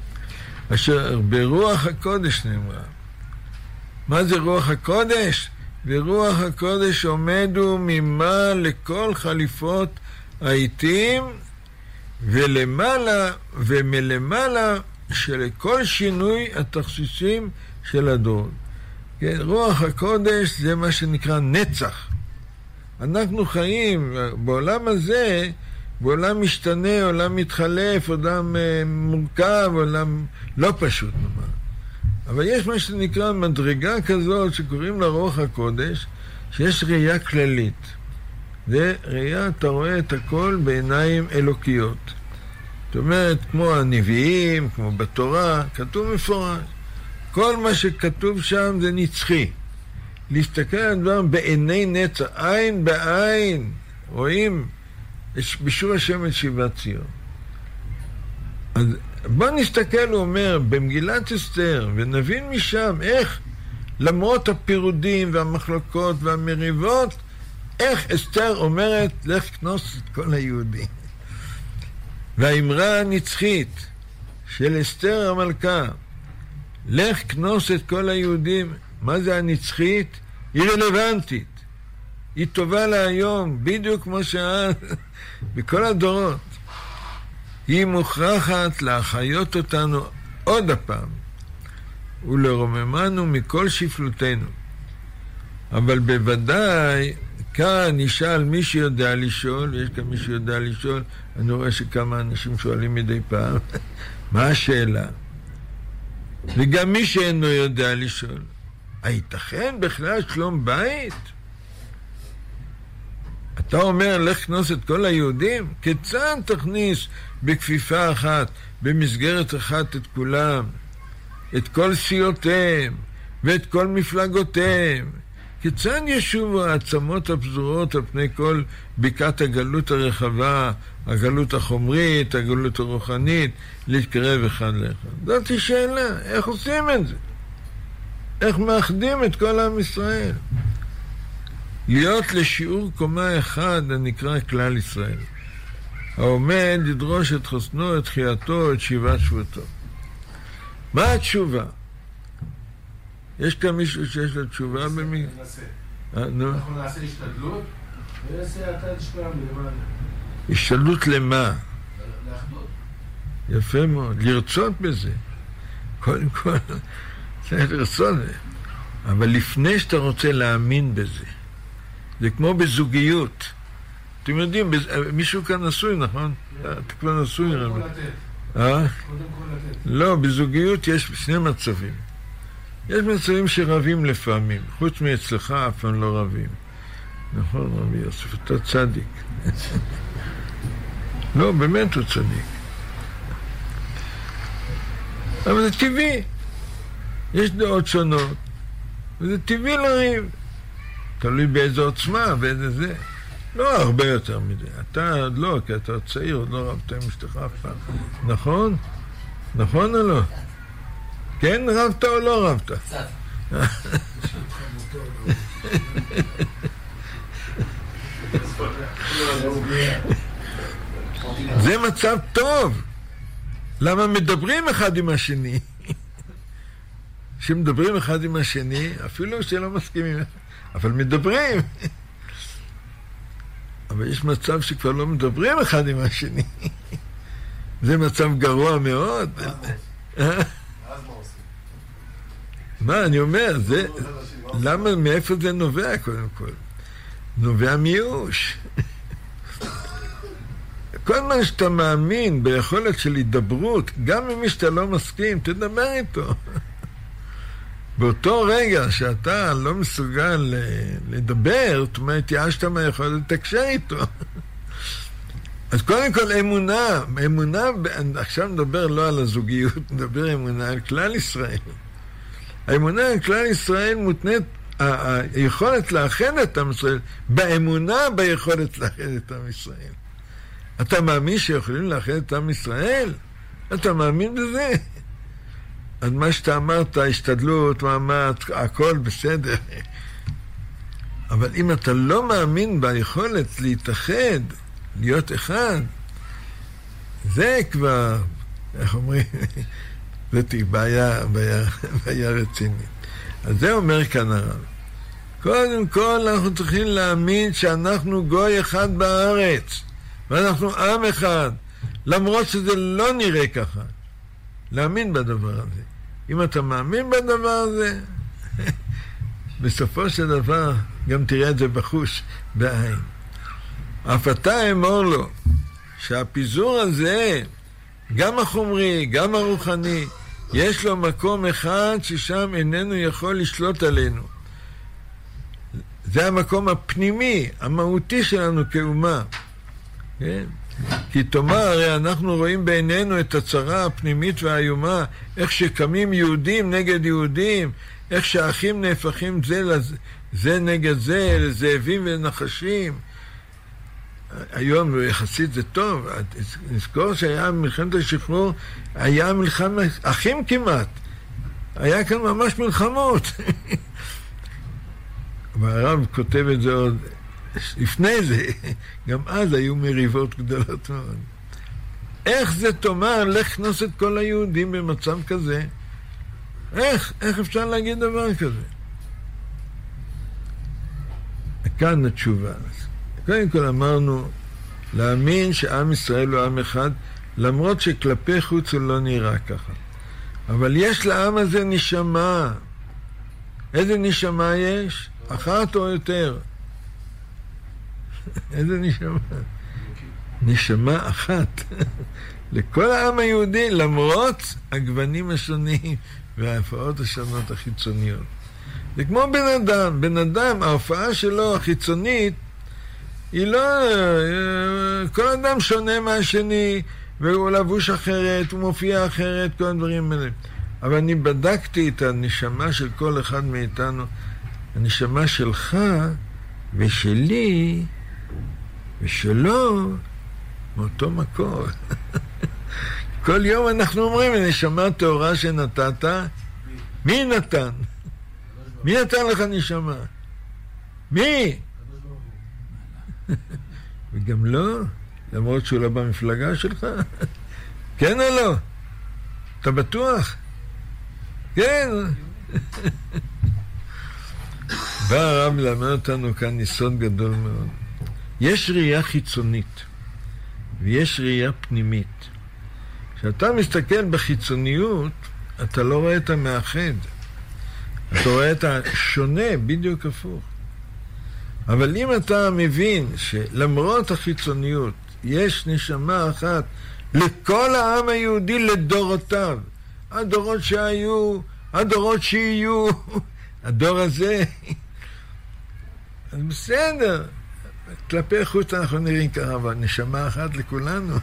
אשר ברוח הקודש נאמרה. מה זה רוח הקודש? ברוח הקודש עומדו ממה לכל חליפות העיתים, ולמעלה ומלמעלה שלכל שינוי התכסיסים של הדור. כן, רוח הקודש זה מה שנקרא נצח. אנחנו חיים בעולם הזה, בעולם משתנה, עולם מתחלף, עולם מורכב, עולם לא פשוט נאמר. אבל יש מה שנקרא מדרגה כזאת שקוראים לה רוח הקודש, שיש ראייה כללית. זה ראייה, אתה רואה את הכל בעיניים אלוקיות. זאת אומרת, כמו הנביאים, כמו בתורה, כתוב מפורש. כל מה שכתוב שם זה נצחי. להסתכל על דברים בעיני נצח, עין בעין, רואים בשור השם את שיבת ציון. אז בוא נסתכל, הוא אומר, במגילת אסתר, ונבין משם איך, למרות הפירודים והמחלוקות והמריבות, איך אסתר אומרת, לך כנוס את כל היהודים. והאמרה הנצחית של אסתר המלכה, לך כנוס את כל היהודים, מה זה הנצחית? היא רלוונטית. היא טובה להיום, בדיוק כמו שאז, בכל הדורות. היא מוכרחת להחיות אותנו עוד הפעם, ולרוממנו מכל שפלותנו. אבל בוודאי, כאן נשאל מי שיודע לשאול, יש כאן מי שיודע לשאול, אני רואה שכמה אנשים שואלים מדי פעם, מה השאלה? וגם מי שאינו יודע לשאול, הייתכן בכלל שלום בית? אתה אומר, לך כנוס את כל היהודים? כיצד תכניס בכפיפה אחת, במסגרת אחת את כולם, את כל סיותיהם, ואת כל מפלגותיהם, כיצד ישובו העצמות הפזורות על פני כל בקעת הגלות הרחבה, הגלות החומרית, הגלות הרוחנית, להתקרב אחד לאחד? זאת היא שאלה, איך עושים את זה? איך מאחדים את כל עם ישראל? להיות לשיעור קומה אחד הנקרא כלל ישראל, העומד לדרוש את חוסנו, את חייתו, את שיבת שבותו. מה התשובה? יש כאן מישהו שיש לו תשובה במי? ננסה. אנחנו נעשה השתדלות, ונעשה אתה תשפע מלמעלה. השתדלות למה? לאחדות. יפה מאוד, לרצות בזה. קודם כל, צריך לרצות בזה. אבל לפני שאתה רוצה להאמין בזה, זה כמו בזוגיות. אתם יודעים, מישהו כאן נשוי, נכון? אתה כבר נשוי. קודם כל לתת. קודם כל לתת. לא, בזוגיות יש שני מצבים. יש מצבים שרבים לפעמים, חוץ מאצלך אף פעם לא רבים. נכון, רבי יוסף, אתה צדיק. לא, באמת הוא צדיק. אבל זה טבעי. יש דעות שונות, וזה טבעי לריב. תלוי באיזו עוצמה, באיזה זה. לא הרבה יותר מדי. אתה עוד לא, כי אתה צעיר, עוד לא רבת עם אשתך אף פעם. נכון? נכון או לא? כן, רבת או לא רבת? קצת. זה מצב טוב. למה מדברים אחד עם השני? שמדברים אחד עם השני, אפילו שלא מסכימים, אבל מדברים. אבל יש מצב שכבר לא מדברים אחד עם השני. זה מצב גרוע מאוד. מה, אני אומר, זה, למה, מאיפה זה נובע קודם כל? נובע מייאוש. כל מה שאתה מאמין ביכולת של הידברות, גם ממי שאתה לא מסכים, תדבר איתו. באותו רגע שאתה לא מסוגל לדבר, זאת אומרת, יאשת מהיכולת לתקשר איתו. אז קודם כל אמונה, עכשיו נדבר לא על הזוגיות, נדבר אמונה על כלל ישראל. האמונה על כלל ישראל מותנית, היכולת לאחד את עם ישראל, באמונה ביכולת לאחד את עם ישראל. אתה מאמין שיכולים לאחד את עם ישראל? אתה מאמין בזה? אז מה שאתה אמרת, השתדלות, מאמץ, הכל בסדר. אבל אם אתה לא מאמין ביכולת להתאחד, להיות אחד, זה כבר, איך אומרים, זאת בעיה רצינית. אז זה אומר כאן הרב. קודם כל אנחנו צריכים להאמין שאנחנו גוי אחד בארץ, ואנחנו עם אחד, למרות שזה לא נראה ככה. להאמין בדבר הזה. אם אתה מאמין בדבר הזה, בסופו של דבר גם תראה את זה בחוש, בעין. אף אתה אמור לו שהפיזור הזה, גם החומרי, גם הרוחני, יש לו מקום אחד ששם איננו יכול לשלוט עלינו. זה המקום הפנימי, המהותי שלנו כאומה. כן? כי תאמר, הרי אנחנו רואים בעינינו את הצרה הפנימית והאיומה, איך שקמים יהודים נגד יהודים, איך שהאחים נהפכים זה נגד זה, לזאבים ונחשים. היום יחסית זה טוב, נזכור שהיה מלחמת השחרור, היה מלחמה, אחים כמעט, היה כאן ממש מלחמות. והרב כותב את זה עוד, לפני זה, גם אז היו מריבות גדולות מאוד. איך זה תאמר, לך כנוס את כל היהודים במצב כזה? איך אפשר להגיד דבר כזה? כאן התשובה. קודם כל אמרנו, להאמין שעם ישראל הוא עם אחד, למרות שכלפי חוץ הוא לא נראה ככה. אבל יש לעם הזה נשמה. איזה נשמה יש? אחת או יותר? איזה נשמה? נשמה אחת. לכל העם היהודי, למרות הגוונים השונים וההופעות השונות החיצוניות. זה כמו בן אדם, ההופעה שלו החיצונית, היא לא, כל אדם שונה מהשני, והוא לבוש אחרת, הוא מופיע אחרת, כל הדברים האלה. אבל אני בדקתי את הנשמה של כל אחד מאיתנו, הנשמה שלך ושלי ושלו מאותו מקור. כל יום אנחנו אומרים, נשמה טהורה שנתת, מי נתן? מי נתן לך נשמה? מי? וגם לא, למרות שהוא לא במפלגה שלך. כן או לא? אתה בטוח? כן. בא הרב ללמד אותנו כאן ניסון גדול מאוד. יש ראייה חיצונית ויש ראייה פנימית. כשאתה מסתכל בחיצוניות, אתה לא רואה את המאחד. אתה רואה את השונה, בדיוק הפוך. אבל אם אתה מבין שלמרות החיצוניות, יש נשמה אחת לכל העם היהודי לדורותיו, הדורות שהיו, הדורות שיהיו, הדור הזה, אז בסדר. כלפי חוץ אנחנו נראים ככה, אבל נשמה אחת לכולנו.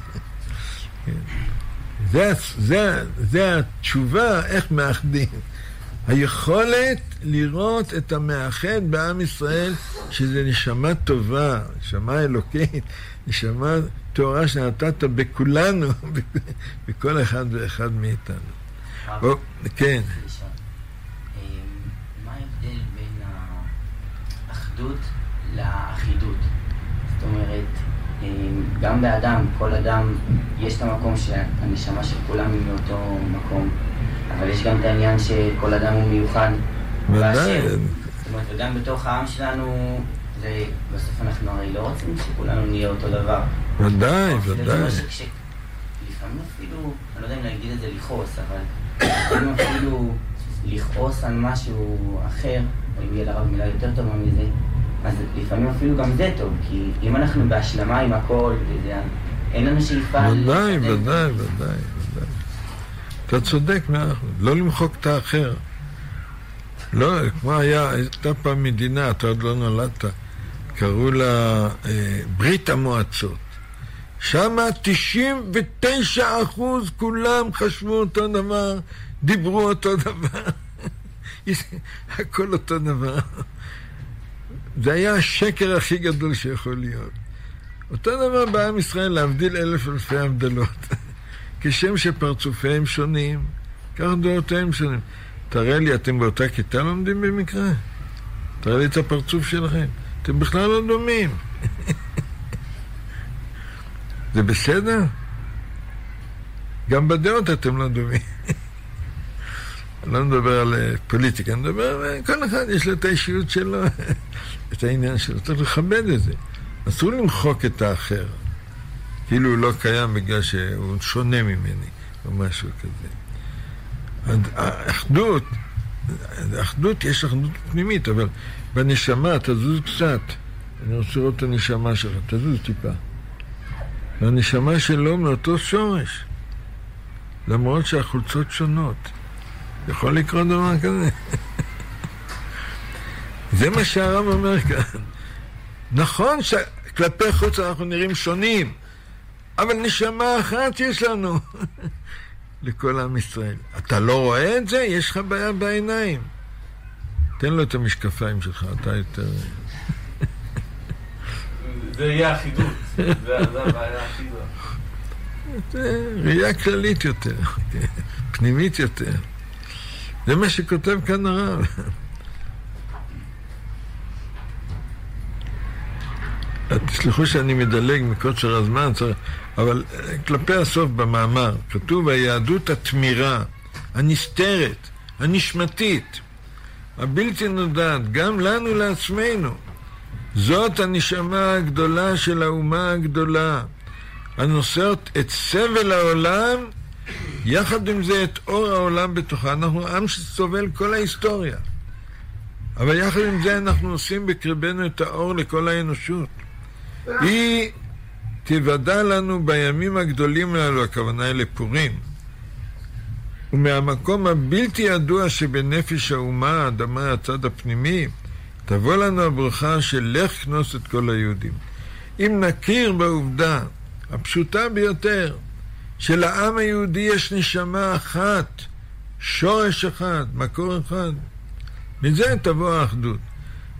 זה התשובה, איך מאחדים. היכולת לראות את המאחד בעם ישראל, שזה נשמה טובה, נשמה אלוקית, נשמה תורה שנתת בכולנו, בכל אחד ואחד מאיתנו. כן. מה ההבדל בין האחדות לאחידות? זאת אומרת, גם באדם, כל אדם, יש את המקום שהנשמה של כולם היא מאותו מקום, אבל יש גם את העניין שכל אדם הוא מיוחד באשר. זאת אומרת, וגם בתוך העם שלנו, בסוף אנחנו הרי לא רוצים שכולנו נהיה אותו דבר. ודאי. לפעמים אפילו, אני לא יודע אם להגיד את זה לכעוס, אבל לפעמים אפילו לכעוס על משהו אחר, או אם יהיה לרב מילה יותר טובה מזה, אז לפעמים אפילו גם זה טוב, כי אם אנחנו בהשלמה עם הכל, אין לנו שאיפה... ודאי. אתה צודק, לא למחוק את האחר. לא, כמו הייתה פעם מדינה, אתה עוד לא נולדת, קראו לה ברית המועצות. שם 99% כולם חשבו אותו דבר, דיברו אותו דבר. הכל אותו דבר. זה היה השקר הכי גדול שיכול להיות. אותו דבר בעם ישראל, להבדיל אלפי הבדלות. כשם שפרצופיהם שונים, כך דעותיהם שונים. תראה לי, אתם באותה כיתה לומדים במקרה? תראה לי את הפרצוף שלכם. אתם בכלל לא דומים. זה בסדר? גם בדעות אתם לא דומים. אני לא מדבר על פוליטיקה, אני מדבר על כל אחד, יש לו את האישיות שלו, את העניין שלו. צריך לכבד את זה. אסור למחוק את האחר. כאילו הוא לא קיים בגלל שהוא שונה ממני, או משהו כזה. האחדות, יש אחדות פנימית, אבל בנשמה, תזוז קצת. אני רוצה לראות את הנשמה שלך, תזוז טיפה. והנשמה שלו מאותו שורש. למרות שהחולצות שונות. יכול לקרות דבר כזה. זה מה שהרב אומר כאן. נכון שכלפי חוץ אנחנו נראים שונים, אבל נשמה אחת יש לנו. לכל עם ישראל. אתה לא רואה את זה? יש לך בעיה בעיניים. תן לו את המשקפיים שלך, אתה יותר... זה יהיה אחידות. זה הבעיה אחידות. זה ראייה כללית יותר, פנימית יותר. זה מה שכותב כאן הרב. תסלחו שאני מדלג מקוצר הזמן, אבל כלפי הסוף במאמר, כתוב היהדות התמירה, הנסתרת, הנשמתית, הבלתי נודעת, גם לנו לעצמנו. זאת הנשמה הגדולה של האומה הגדולה, הנושאת את סבל העולם, יחד עם זה את אור העולם בתוכה. אנחנו עם שסובל כל ההיסטוריה. אבל יחד עם זה אנחנו עושים בקרבנו את האור לכל האנושות. היא תיוודע לנו בימים הגדולים האלו, הכוונה היא לפורים. ומהמקום הבלתי ידוע שבנפש האומה, האדמה, הצד הפנימי, תבוא לנו הברכה של לך כנוס את כל היהודים. אם נכיר בעובדה הפשוטה ביותר, שלעם היהודי יש נשמה אחת, שורש אחד, מקור אחד, מזה תבוא האחדות.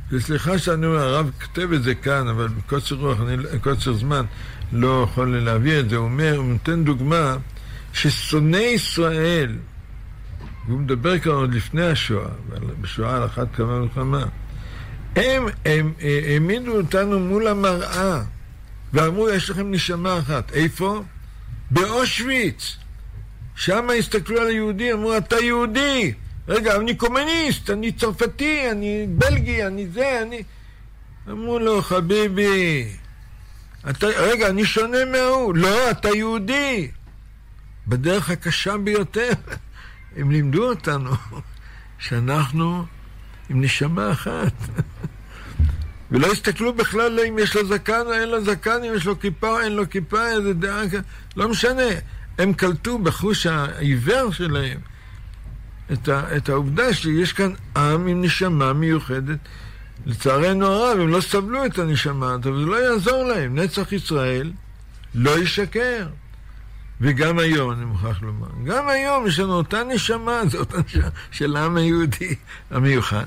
וסליחה שאני אומר, הרב כתב את זה כאן, אבל בקוצר רוח, בקוצר זמן, לא יכול להביא את זה. הוא נותן דוגמה ששונאי ישראל, והוא מדבר כאן עוד לפני השואה, בשואה על אחת כמה וכמה, הם העמידו אותנו מול המראה, ואמרו, יש לכם נשמה אחת. איפה? באושוויץ. שם הסתכלו על היהודי, אמרו, אתה יהודי. רגע, אני קומוניסט, אני צרפתי, אני בלגי, אני זה, אני... אמרו לו, חביבי, רגע, אני שונה מההוא. לא, אתה יהודי. בדרך הקשה ביותר. הם לימדו אותנו שאנחנו עם נשמה אחת. ולא הסתכלו בכלל אם יש לו זקן או אין לו זקן, אם יש לו כיפה או אין לו כיפה, איזה דעה, לא משנה. הם קלטו בחוש העיוור שלהם את העובדה שיש כאן עם עם נשמה מיוחדת. לצערנו הרב, הם לא סבלו את הנשמה, אבל זה לא יעזור להם. נצח ישראל לא ישקר. וגם היום, אני מוכרח לומר, גם היום יש לנו אותה נשמה, זו אותה נשמה של העם היהודי המיוחד.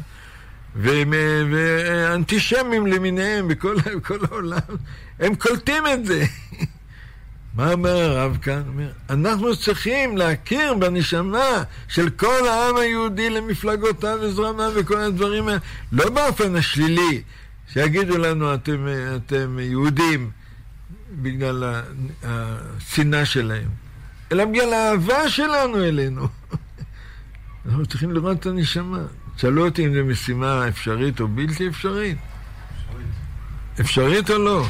ואנטישמים למיניהם בכל העולם, הם קולטים את זה. מה אומר הרב כאן? אומר, אנחנו צריכים להכיר בנשמה של כל העם היהודי למפלגותיו וזרמיו וכל הדברים האלה. לא באופן השלילי, שיגידו לנו אתם יהודים בגלל השנאה שלהם, אלא בגלל האהבה שלנו אלינו. אנחנו צריכים לראות את הנשמה. שאלו אותי אם זו משימה אפשרית או בלתי אפשרית. אפשרית או לא?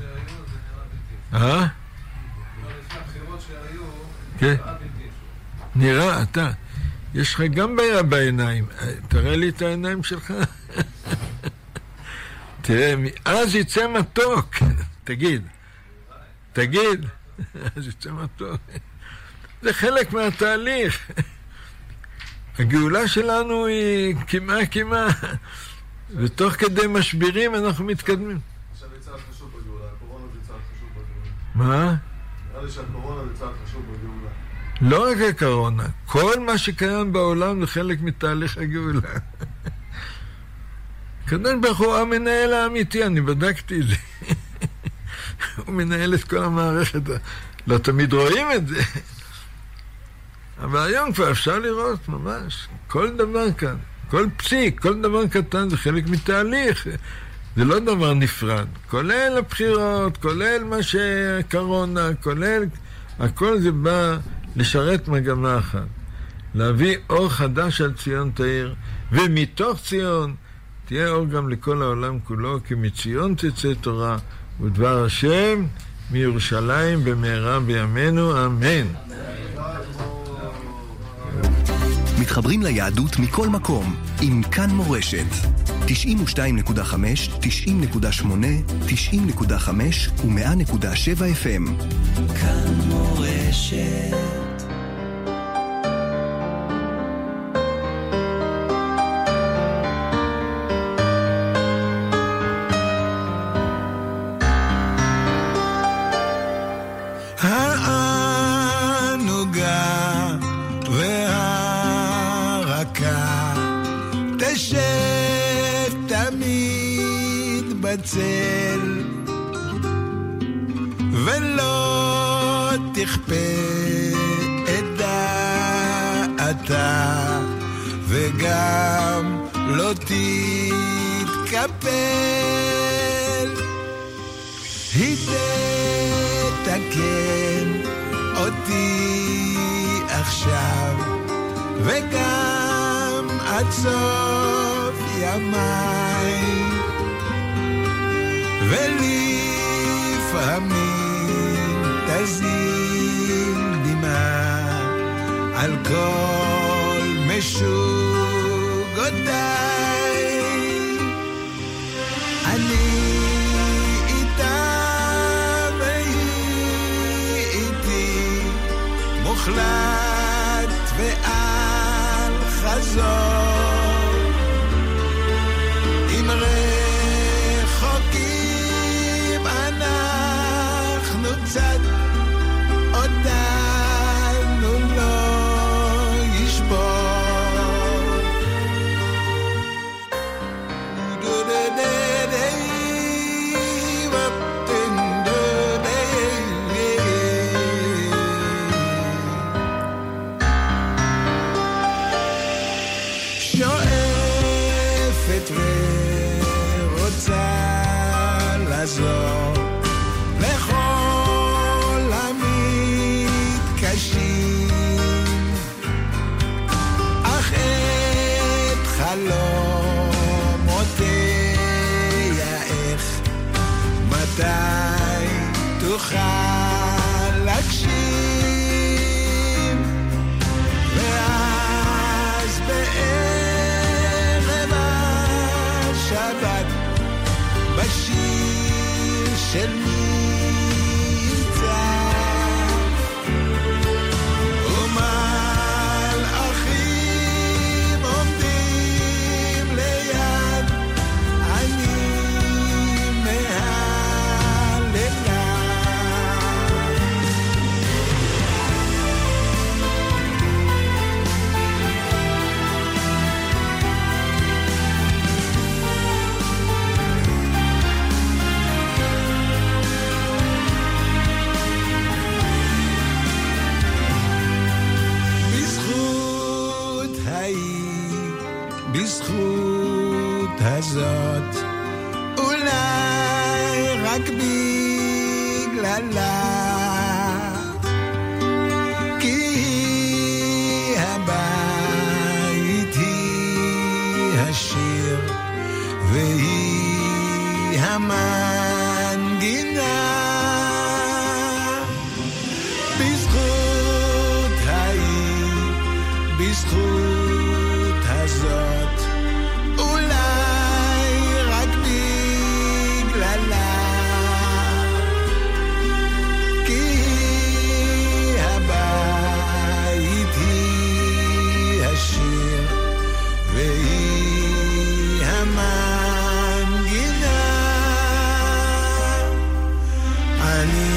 כן. נראה, אתה. יש לך גם בעיה בעיניים. תראה לי את העיניים שלך. תראה, אז יצא מתוק. תגיד. אז יצא מתוק. זה חלק מהתהליך. הגאולה שלנו היא כמעט, ותוך כדי משברים אנחנו מתקדמים. עכשיו זה צעד חשוב בגאולה, הקורונה זה צעד חשוב בגאולה. מה? נראה לי שהקורונה זה צעד חשוב בגאולה. לא רק הקורונה, כל מה שקיים בעולם זה חלק מתהליך הגאולה. הקדוש ברוך הוא המנהל האמיתי, אני בדקתי את זה. הוא מנהל את כל המערכת, לא תמיד רואים את זה. אבל היום כבר אפשר לראות ממש, כל דבר כאן, כל פסיק, כל דבר קטן זה חלק מתהליך, זה לא דבר נפרד, כולל הבחירות, כולל מה שקורונה, כולל, הכל זה בא לשרת מגמה אחת, להביא אור חדש על ציון תאיר, ומתוך ציון תהיה אור גם לכל העולם כולו, כי מציון תצא תורה, ודבר השם מירושלים במהרה בימינו, אמן. מתחברים ליהדות מכל מקום עם כאן מורשת 92.5, 90.8, 90.5 ו100.7 FM. כאן מורשת. צל ולא תכפה את דעתה וגם לא תתקפל, היא תתקן אותי עכשיו וגם עד סוף ימיי, ולפעמים תזיל דמעה על כל משוגותיי. אני איתה והיא איתי, מוחלט ועל חזור, עם קצת אותנו לא ישבור. הזאת, אולי רק בגללה, כי היא הבית, היא השיר, והיא המנגינה. בזכות ההיא, בזכות הזאת, אולי רק בגללה, כי היא הבית, היא השיר, והיא המנגינה. אני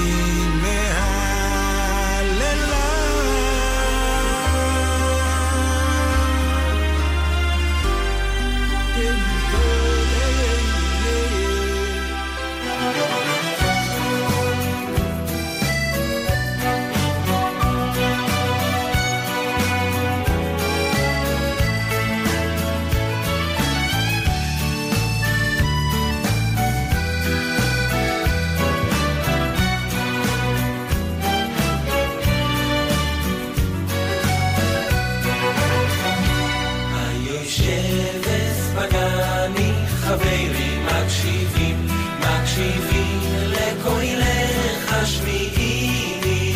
חברים מקשיבים, מקשיבים לקולך השמיעיני.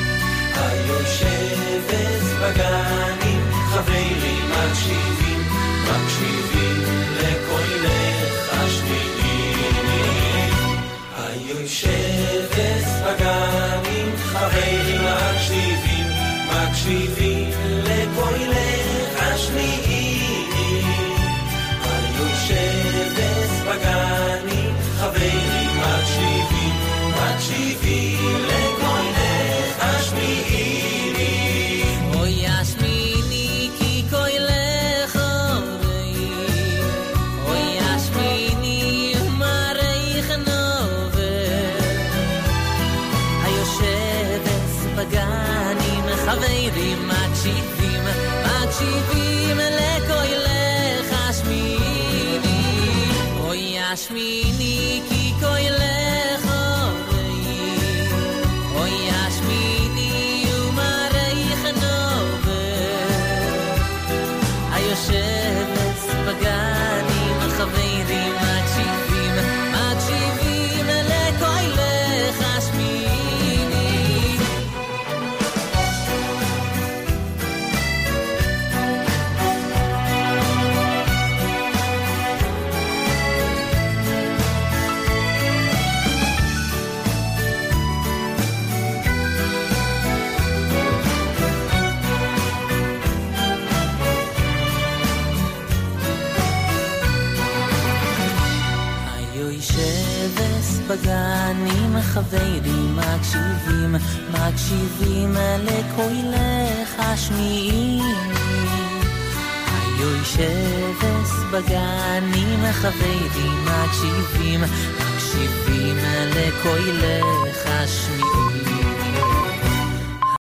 היושבת בגנים, חברים מקשיבים, מקשיבים לקולך השמיעיני. היושבת בגנים, חברים מקשיבים, מקשיבים לקולך השמיעיני. היושבת בגנים, חברים מקשיבים, מקשיבים לקולך השמיעיני. אוי השמיעיני כי קולך אורי, אוי השמיעיני ומרייך נובר. היושבת בגנים, חברים מקשיבים, מקשיבים לקולך השמיעיני. אוי השמיעיני כי קולך אורי, אוי השמיעיני ומרייך נובר. היושבת בגנים, חברים מקשיבים, מקשיבים לקולך השמיעיני. בגנים, חברים מקשיבים, מקשיבים לקולך השמיעיני. היושבת בגנים, חברים מקשיבים, מקשיבים לקולך השמיעיני.